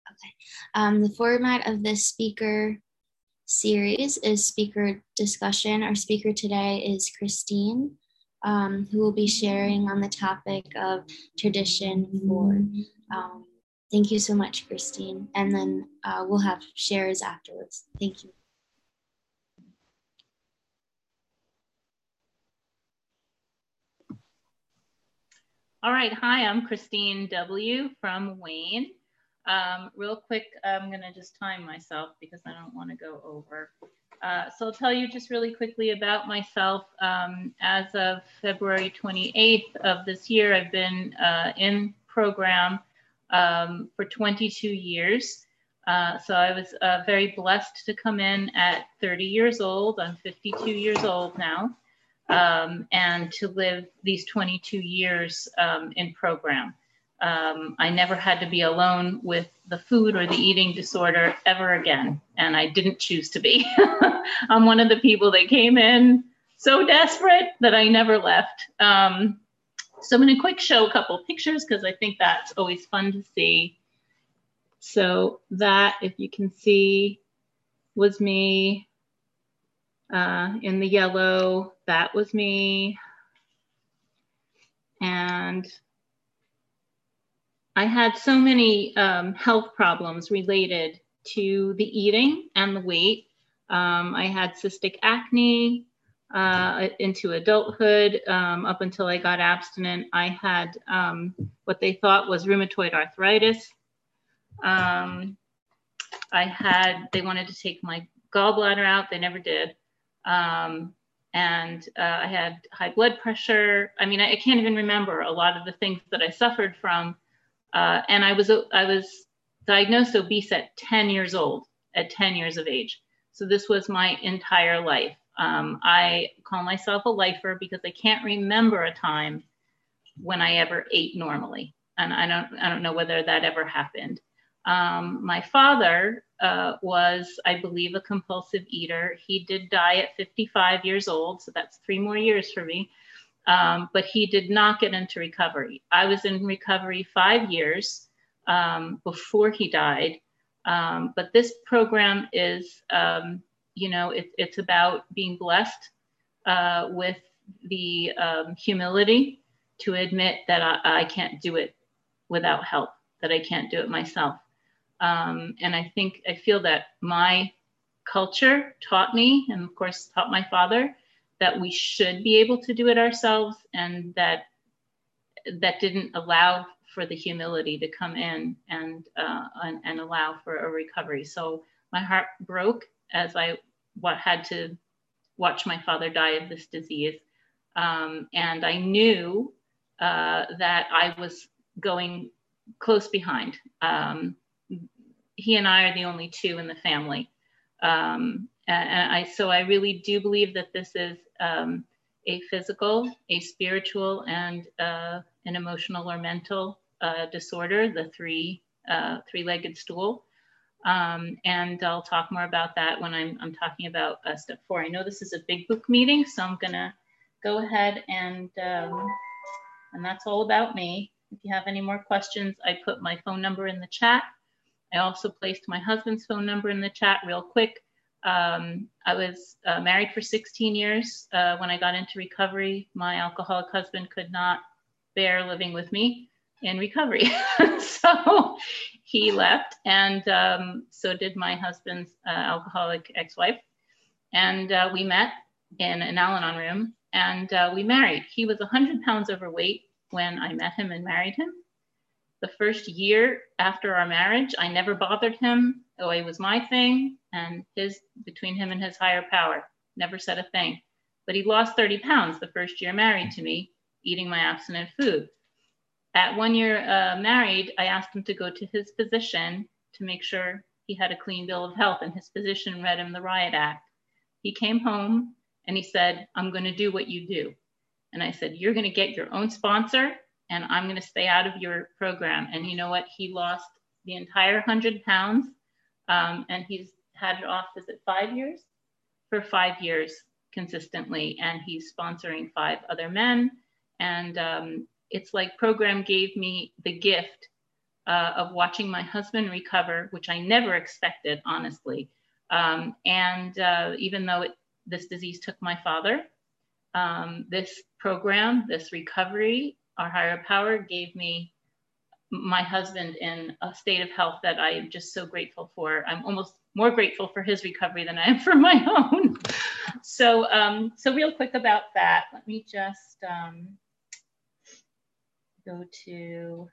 Okay. The format of this speaker series is speaker discussion. Our speaker today is Christine, who will be sharing on the topic of tradition for. Thank you so much, Christine. And then we'll have shares afterwards. Thank you. All right, hi, I'm Christine W. from Wayne. Real quick, I'm gonna just time myself because I don't wanna go over. So I'll tell you just really quickly about myself. As of February 28th of this year, I've been in program for 22 years. So I was very blessed to come in at 30 years old. I'm 52 years old now. And to live these 22 years in program. I never had to be alone with the food or the eating disorder ever again, and I didn't choose to be. I'm one of the people that came in so desperate that I never left. So I'm going to quick show a couple pictures because I think that's always fun to see. So that, if you can see, was me. In the yellow, that was me. And I had so many health problems related to the eating and the weight. I had cystic acne into adulthood. Up until I got abstinent, I had what they thought was rheumatoid arthritis. They wanted to take my gallbladder out. They never did. And I had high blood pressure. I mean, I can't even remember a lot of the things that I suffered from. And I was diagnosed obese at 10 years old, at 10 years of age. So this was my entire life. I call myself a lifer because I can't remember a time when I ever ate normally. And I don't know whether that ever happened. My father was, I believe, a compulsive eater. He did die at 55 years old, so that's 3 more years for me. But he did not get into recovery. I was in recovery 5 years before he died. But this program is, it's about being blessed with the humility to admit that I can't do it without help, that I can't do it myself. And I feel that my culture taught me, and of course taught my father, that we should be able to do it ourselves, and that didn't allow for the humility to come in and allow for a recovery. So my heart broke as I had to watch my father die of this disease. And I knew that I was going close behind. He and I are the only two in the family. So I really do believe that this is a physical, a spiritual, and an emotional or mental disorder, the three-legged stool. And I'll talk more about that when I'm talking about step 4. I know this is a big book meeting, so I'm gonna go ahead and that's all about me. If you have any more questions, I put my phone number in the chat. I also placed my husband's phone number in the chat real quick. I was married for 16 years. When I got into recovery, my alcoholic husband could not bear living with me in recovery. So he left, and so did my husband's alcoholic ex-wife. And we met in an Al-Anon room, and we married. He was 100 pounds overweight when I met him and married him. The first year after our marriage, I never bothered him. OA was my thing, and between him and his higher power, never said a thing. But he lost 30 pounds the first year married to me, eating my abstinent food. At 1 year married, I asked him to go to his physician to make sure he had a clean bill of health, and his physician read him the Riot Act. He came home and he said, "I'm going to do what you do." And I said, "You're going to get your own sponsor, and I'm going to stay out of your program." And you know what? He lost the entire 100 pounds, and he's had it off, is it 5 years? For 5 years consistently, and he's sponsoring 5 other men. And it's like program gave me the gift of watching my husband recover, which I never expected, honestly. Even though this disease took my father, this program, this recovery, our higher power gave me my husband in a state of health that I am just so grateful for. I'm almost more grateful for his recovery than I am for my own. So real quick about that, let me just go to,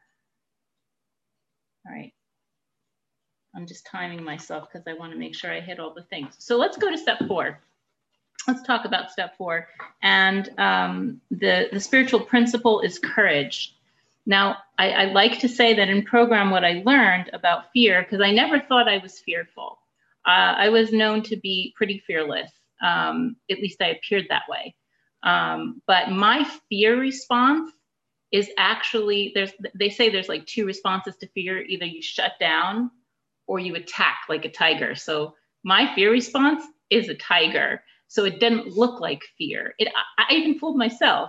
all right. I'm just timing myself because I want to make sure I hit all the things. So let's go to step 4. Let's talk about step 4. And the spiritual principle is courage. Now, I like to say that in program, what I learned about fear, because I never thought I was fearful. I was known to be pretty fearless. At least I appeared that way. But my fear response is actually, they say there's like 2 responses to fear. Either you shut down or you attack like a tiger. So my fear response is a tiger. So it didn't look like fear. I even fooled myself.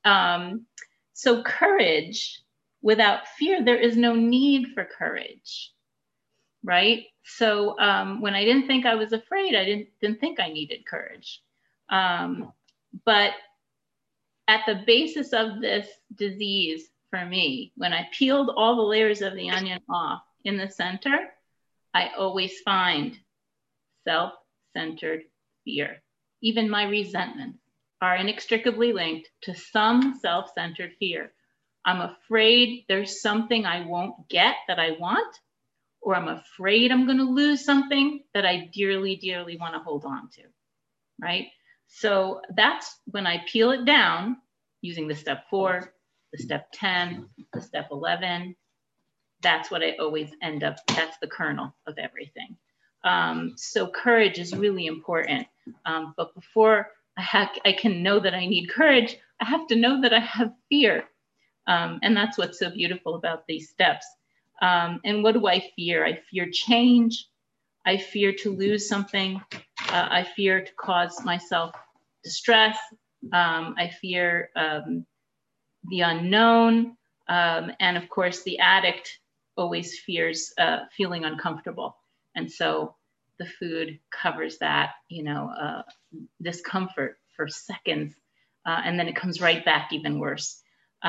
So courage, without fear, there is no need for courage, right? So when I didn't think I was afraid, I didn't think I needed courage. But at the basis of this disease for me, when I peeled all the layers of the onion off, in the center, I always find self-centered fear. Even my resentments are inextricably linked to some self-centered fear. I'm afraid there's something I won't get that I want, or I'm afraid I'm going to lose something that I dearly, dearly want to hold on to, right? So that's when I peel it down using the step 4, the step 10, the step 11. That's what I always end up, that's the kernel of everything. So courage is really important. But before I can know that I need courage, I have to know that I have fear. And that's what's so beautiful about these steps. And what do I fear? I fear change. I fear to lose something. I fear to cause myself distress. I fear the unknown. And of course, the addict always fears feeling uncomfortable. And so the food covers that, discomfort for seconds. And then it comes right back even worse.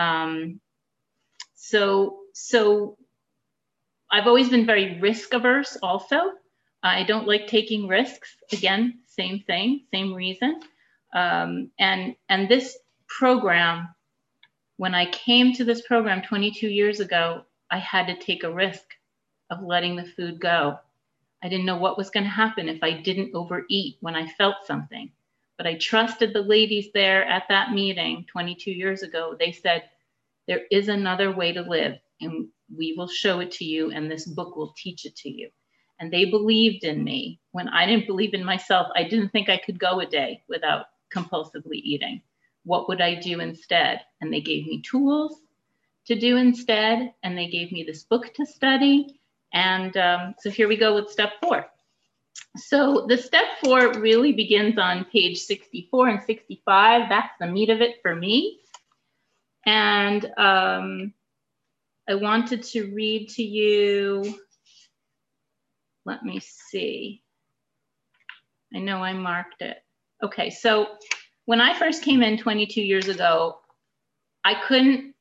So I've always been very risk averse also. I don't like taking risks. Again, same thing, same reason. And this program, when I came to this program 22 years ago, I had to take a risk of letting the food go. I didn't know what was going to happen if I didn't overeat when I felt something. But I trusted the ladies there at that meeting 22 years ago. They said, there is another way to live, and we will show it to you, and this book will teach it to you. And they believed in me. When I didn't believe in myself, I didn't think I could go a day without compulsively eating. What would I do instead? And they gave me tools to do instead, and they gave me this book to study. And so here we go with step 4. So the step 4 really begins on page 64 and 65. That's the meat of it for me. And I wanted to read to you, let me see. I know I marked it. Okay, so when I first came in 22 years ago, I couldn't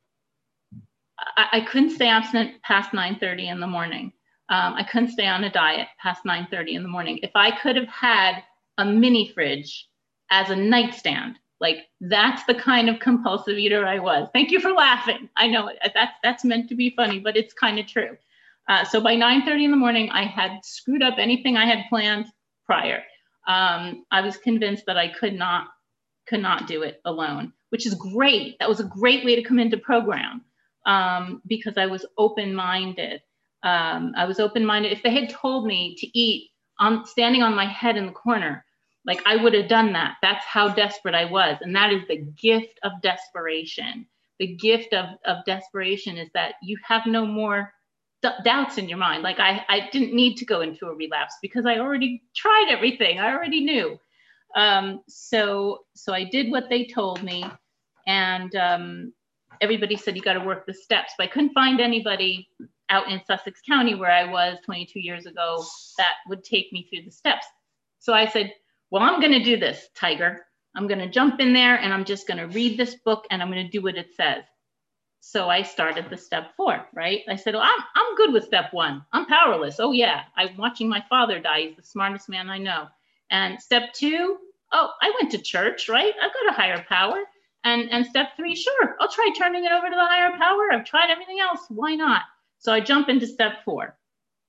stay abstinent past 9:30 in the morning. I couldn't stay on a diet past 9:30 in the morning. If I could have had a mini fridge as a nightstand, like that's the kind of compulsive eater I was. Thank you for laughing. I know that's meant to be funny, but it's kind of true. So by 9:30 in the morning, I had screwed up anything I had planned prior. I was convinced that I could not do it alone, which is great. That was a great way to come into program because I was open-minded. If they had told me to eat standing on my head in the corner, like I would have done that. That's how desperate I was. And that is the gift of desperation. The gift of desperation is that you have no more doubts in your mind. Like I didn't need to go into a relapse because I already tried everything. I already knew. So I did what they told me, and everybody said you got to work the steps, but I couldn't find anybody out in Sussex County where I was 22 years ago that would take me through the steps. So I said, well, I'm going to do this, Tiger. I'm going to jump in there and I'm just going to read this book and I'm going to do what it says. So I started the step 4, right? I said, well, I'm good with step 1. I'm powerless. Oh yeah, I'm watching my father die. He's the smartest man I know. And step 2, oh, I went to church, right? I've got a higher power. And step 3, sure, I'll try turning it over to the higher power. I've tried everything else. Why not? So I jump into step 4.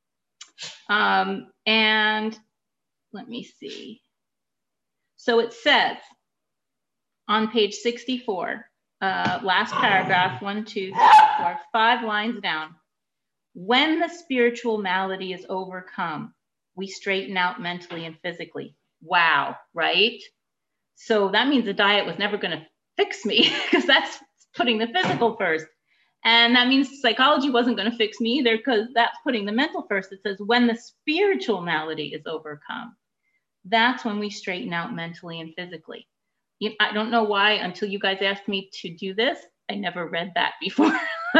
And let me see. So it says on page 64, last paragraph, 1, 2, 3, 4, 5 lines down. When the spiritual malady is overcome, we straighten out mentally and physically. Wow, right? So that means the diet was never going to fix me because that's putting the physical first. And that means psychology wasn't going to fix me either because that's putting the mental first. It says when the spiritual malady is overcome, that's when we straighten out mentally and physically. I don't know why until you guys asked me to do this, I never read that before.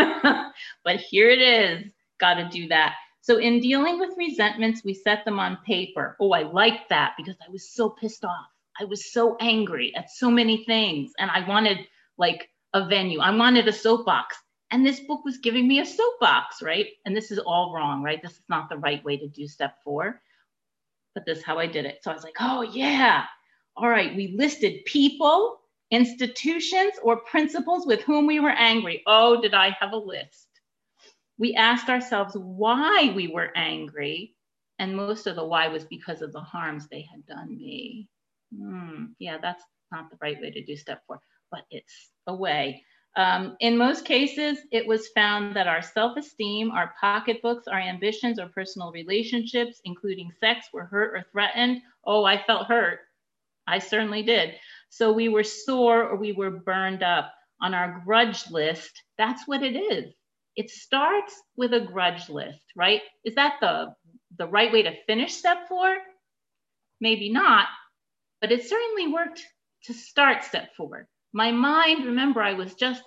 But here it is, got to do that. So in dealing with resentments, we set them on paper. Oh, I like that because I was so pissed off. I was so angry at so many things. And I wanted like a venue. I wanted a soapbox. And this book was giving me a soapbox, right? And this is all wrong, right? This is not the right way to do step 4. But this is how I did it. So I was like, oh yeah. All right, we listed people, institutions, or principles with whom we were angry. Oh, did I have a list? We asked ourselves why we were angry. And most of the why was because of the harms they had done me. Yeah, that's not the right way to do step 4, but it's a way. In most cases, it was found that our self-esteem, our pocketbooks, our ambitions, or personal relationships, including sex, were hurt or threatened. Oh, I felt hurt. I certainly did. So we were sore or we were burned up. On our grudge list, that's what it is. It starts with a grudge list, right? Is that the right way to finish step 4? Maybe not, but it certainly worked to start step 4. My mind, remember, I was just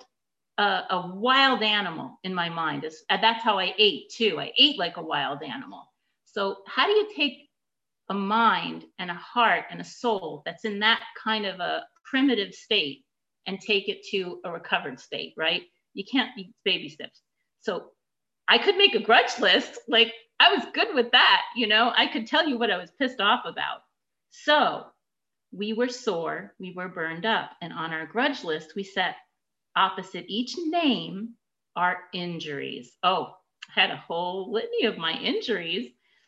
a wild animal in my mind. That's how I ate too. I ate like a wild animal. So how do you take a mind and a heart and a soul that's in that kind of a primitive state and take it to a recovered state, right? You can't eat baby steps. So I could make a grudge list. Like I was good with that. I could tell you what I was pissed off about. So we were sore, we were burned up. And on our grudge list, we set opposite each name our injuries. Oh, I had a whole litany of my injuries.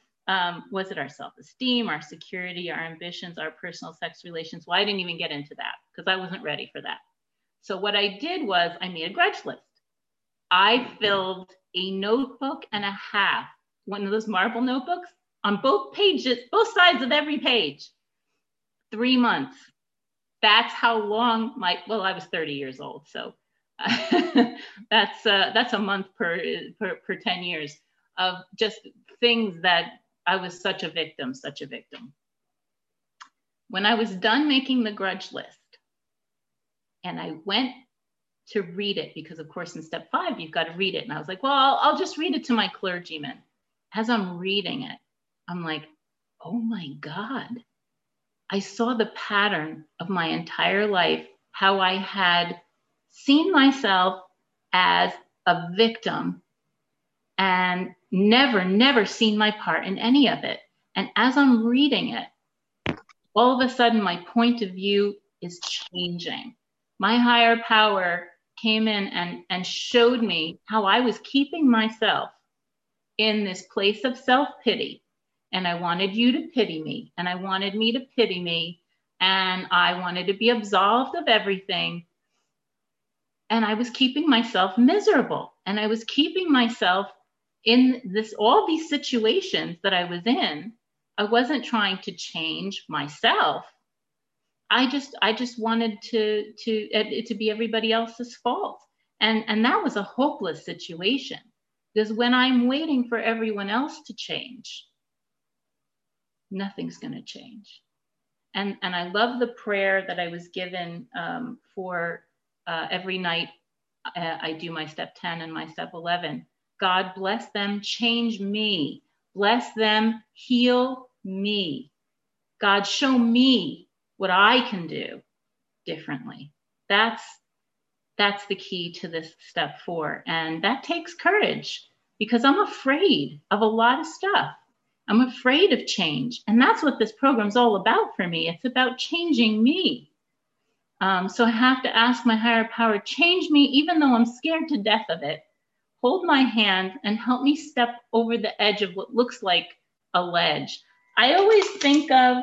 Was it our self-esteem, our security, our ambitions, our personal sex relations? Well, I didn't even get into that because I wasn't ready for that. So what I did was I made a grudge list. I filled a notebook and a half, one of those marble notebooks, on both pages, both sides of every page. 3 months. That's how long I was 30 years old. So that's a month per 10 years of just things that I was such a victim. When I was done making the grudge list and I went to read it, because of course in step 5, you've got to read it. And I was like, well, I'll just read it to my clergyman. As I'm reading it, I'm like, oh my God. I saw the pattern of my entire life, how I had seen myself as a victim and never seen my part in any of it. And as I'm reading it, all of a sudden my point of view is changing. My higher power came in and showed me how I was keeping myself in this place of self-pity. And I wanted you to pity me, and I wanted me to pity me, and I wanted to be absolved of everything. And I was keeping myself miserable, and I was keeping myself in all these situations that I was in. I wasn't trying to change myself. I just wanted to be everybody else's fault. And that was a hopeless situation, because when I'm waiting for everyone else to change, nothing's going to change. And I love the prayer that I was given for every night I do my step 10 and my step 11. God bless them, change me. Bless them, heal me. God, show me what I can do differently. That's the key to this step 4. And that takes courage, because I'm afraid of a lot of stuff. I'm afraid of change. And that's what this program's all about for me. It's about changing me. So I have to ask my higher power, change me, even though I'm scared to death of it. Hold my hand and help me step over the edge of what looks like a ledge. I always think of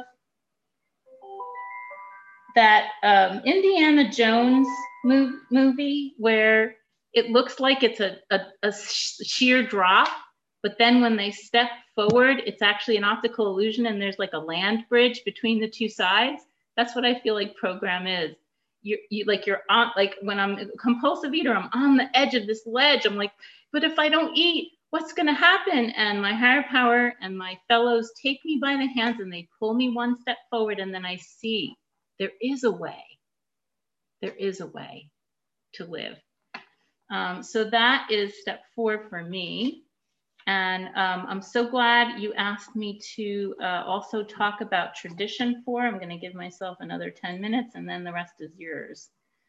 that Indiana Jones movie where it looks like it's a sheer drop, but then when they step forward, it's actually an optical illusion and there's like a land bridge between the two sides. That's what I feel like program is. You're on, like when I'm a compulsive eater, I'm on the edge of this ledge. I'm like, but if I don't eat, what's going to happen? And my higher power and my fellows take me by the hands and they pull me one step forward. And then I see there is a way. There is a way to live. So that is step 4 for me. And I'm so glad you asked me to also talk about tradition 4. I'm going to give myself another 10 minutes and then the rest is yours.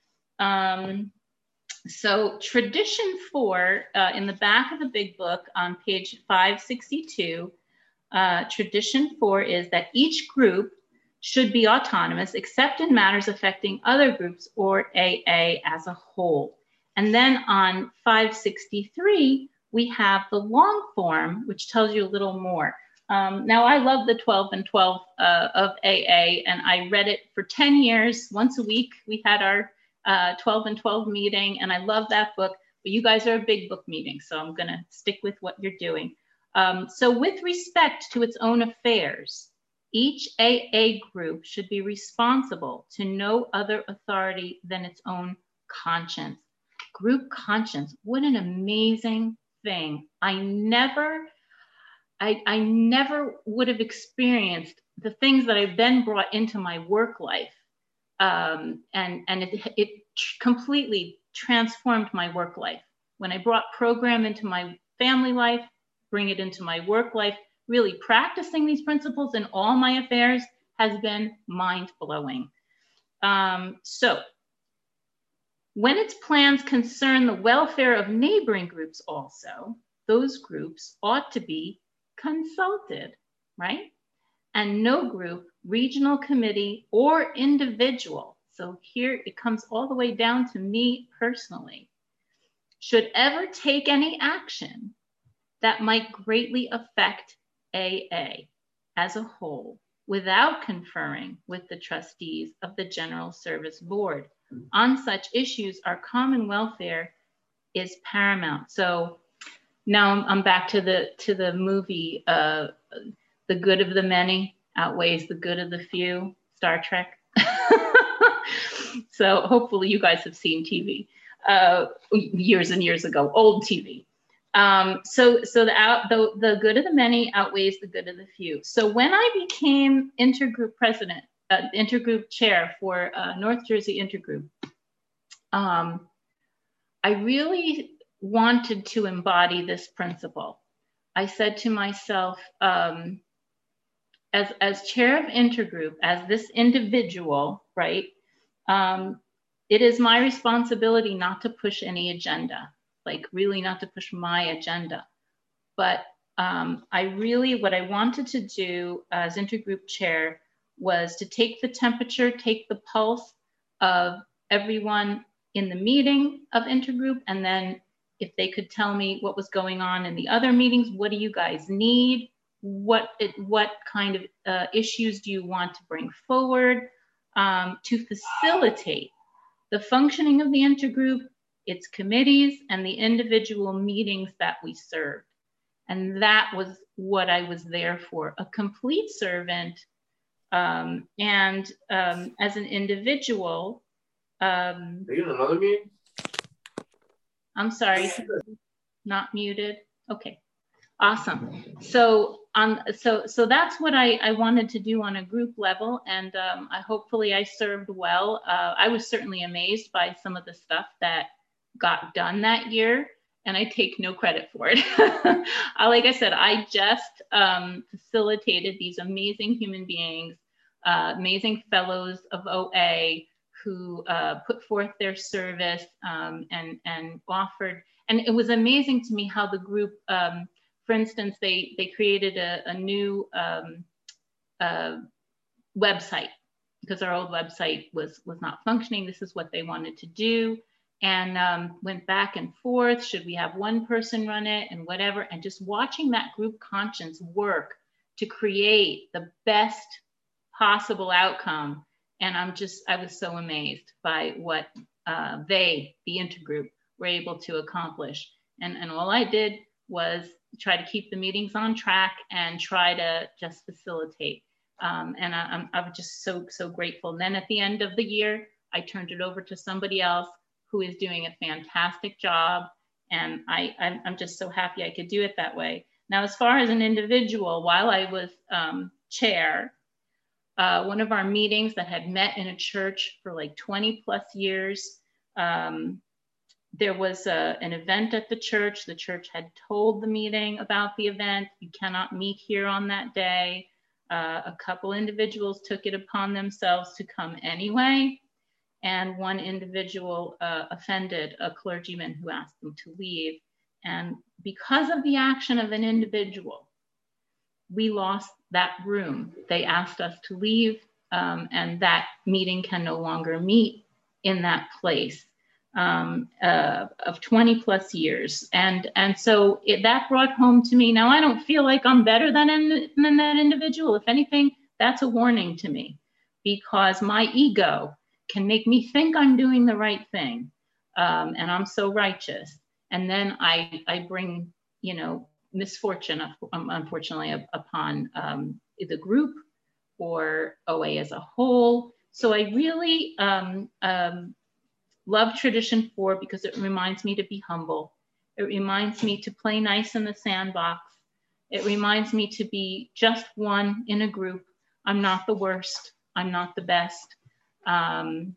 So tradition 4, in the back of the big book on page 562, tradition 4 is that each group should be autonomous except in matters affecting other groups or AA as a whole. And then on 563, we have the long form, which tells you a little more. Now, I love the 12 and 12 of AA, and I read it for 10 years. Once a week, we had our 12 and 12 meeting, and I love that book. But you guys are a big book meeting, so I'm going to stick with what you're doing. So with respect to its own affairs, each AA group should be responsible to no other authority than its own conscience. Group conscience, what an amazing thing. I never would have experienced the things that I've then brought into my work life. And it completely transformed my work life. When I brought program into my family life, bring it into my work life, really practicing these principles in all my affairs has been mind-blowing. So when its plans concern the welfare of neighboring groups also, those groups ought to be consulted, right? And no group, regional committee, or individual, so here it comes all the way down to me personally, should ever take any action that might greatly affect AA as a whole without conferring with the trustees of the General Service Board. On such issues, our common welfare is paramount. So now I'm back to the movie, The Good of the Many Outweighs the Good of the Few, Star Trek. So hopefully you guys have seen TV years and years ago, old TV. So the good of the many outweighs the good of the few. So when I became intergroup president, intergroup chair for North Jersey Intergroup, I really wanted to embody this principle. I said to myself, as chair of intergroup, as this individual, right, it is my responsibility not to push any agenda, like really not to push my agenda. But what I wanted to do as intergroup chair was to take the temperature, take the pulse of everyone in the meeting of intergroup, and then if they could tell me what was going on in the other meetings, what do you guys need? What kind of issues do you want to bring forward to facilitate the functioning of the intergroup, its committees, and the individual meetings that we served. And that was what I was there for, a complete servant. And as an individual, are you in another meeting? I'm sorry, not muted. Okay, awesome. So that's what I wanted to do on a group level, and hopefully I served well. I was certainly amazed by some of the stuff that got done that year, and I take no credit for it. Like I said, I just facilitated these amazing human beings, amazing fellows of OA who put forth their service and offered. And it was amazing to me how the group, for instance, they created a new website because our old website was not functioning. This is what they wanted to do. And went back and forth. Should we have one person run it and whatever? And just watching that group conscience work to create the best possible outcome. And I was so amazed by what the intergroup, were able to accomplish. And all I did was try to keep the meetings on track and try to just facilitate. And I'm just so grateful. And then at the end of the year, I turned it over to somebody else who is doing a fantastic job. And I'm just so happy I could do it that way. Now, as far as an individual, while I was chair, one of our meetings that had met in a church for like 20 plus years, there was an event at the church. The church had told the meeting about the event. You cannot meet here on that day. A couple individuals took it upon themselves to come anyway. And one individual offended a clergyman who asked them to leave. And because of the action of an individual, we lost that room. They asked us to leave, and that meeting can no longer meet in that place of 20 plus years. And so that brought home to me. Now, I don't feel like I'm better than that individual. If anything, that's a warning to me, because my ego can make me think I'm doing the right thing, and I'm so righteous. And then I bring, misfortune, unfortunately, upon the group or OA as a whole. So I really love Tradition 4 because it reminds me to be humble. It reminds me to play nice in the sandbox. It reminds me to be just one in a group. I'm not the worst. I'm not the best. And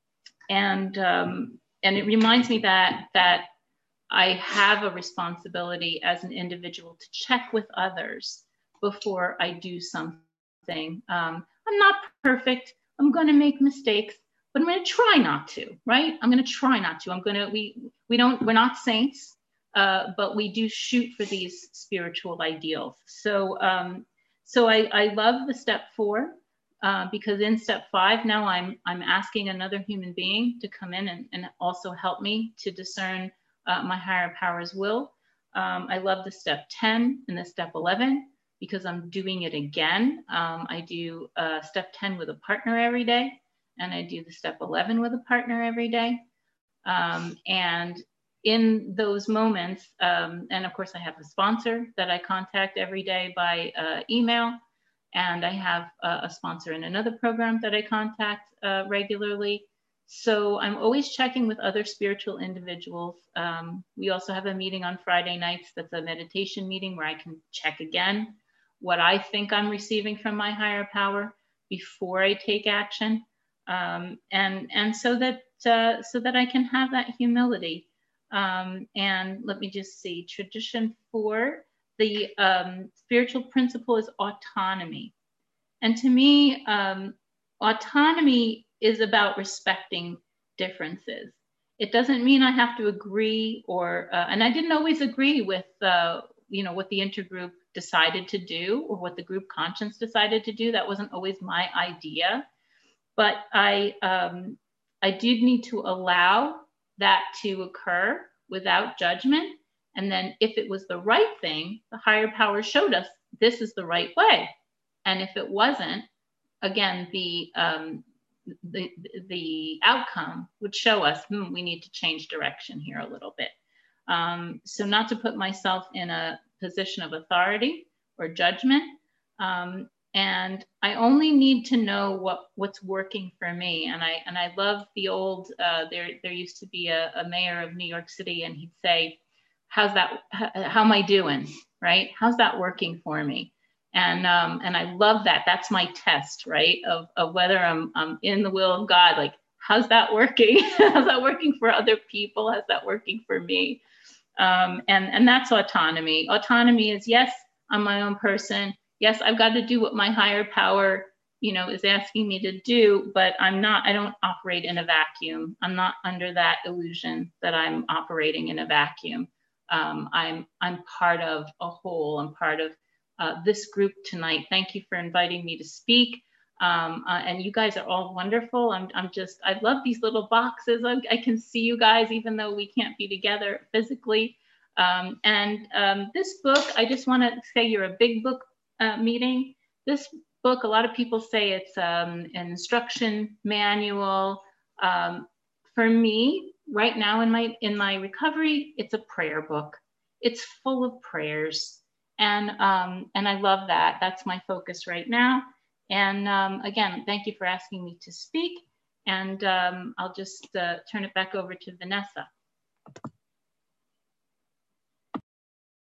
it reminds me that I have a responsibility as an individual to check with others before I do something. I'm not perfect. I'm going to make mistakes, but I'm going to try not to, right? I'm going to try not to. We're not saints, but we do shoot for these spiritual ideals. So I love the step 4. Because in step 5, now I'm asking another human being to come in and also help me to discern my higher power's will. I love the step 10 and the step 11 because I'm doing it again. I do step 10 with a partner every day, and I do the step 11 with a partner every day. And in those moments, and of course I have a sponsor that I contact every day by email. And I have a sponsor in another program that I contact regularly. So I'm always checking with other spiritual individuals. We also have a meeting on Friday nights that's a meditation meeting where I can check again what I think I'm receiving from my higher power before I take action. And so that I can have that humility. And let me just see, Tradition 4. The spiritual principle is autonomy. And to me, autonomy is about respecting differences. It doesn't mean I have to agree and I didn't always agree with, what the intergroup decided to do or what the group conscience decided to do. That wasn't always my idea. But I did need to allow that to occur without judgment. And then if it was the right thing, the higher power showed us this is the right way. And if it wasn't, again, the outcome would show us, we need to change direction here a little bit. So not to put myself in a position of authority or judgment. And I only need to know what's working for me. And I love the old, there used to be a mayor of New York City, and he'd say, how am I doing, right? How's that working for me? And I love that. That's my test, right? Of whether I'm in the will of God. Like, how's that working? How's that working for other people? How's that working for me? And that's autonomy. Autonomy is, yes, I'm my own person. Yes, I've got to do what my higher power, is asking me to do, but I don't operate in a vacuum. I'm not under that illusion that I'm operating in a vacuum. I'm part of a whole. I'm part of this group tonight. Thank you for inviting me to speak. And you guys are all wonderful. I love these little boxes. I can see you guys, even though we can't be together physically. This book, I just want to say you're a big book meeting. This book, a lot of people say it's an instruction manual. For me, right now in my recovery, it's a prayer book. It's full of prayers. And I love that. That's my focus right now. And again, thank you for asking me to speak. And I'll just turn it back over to Vanessa.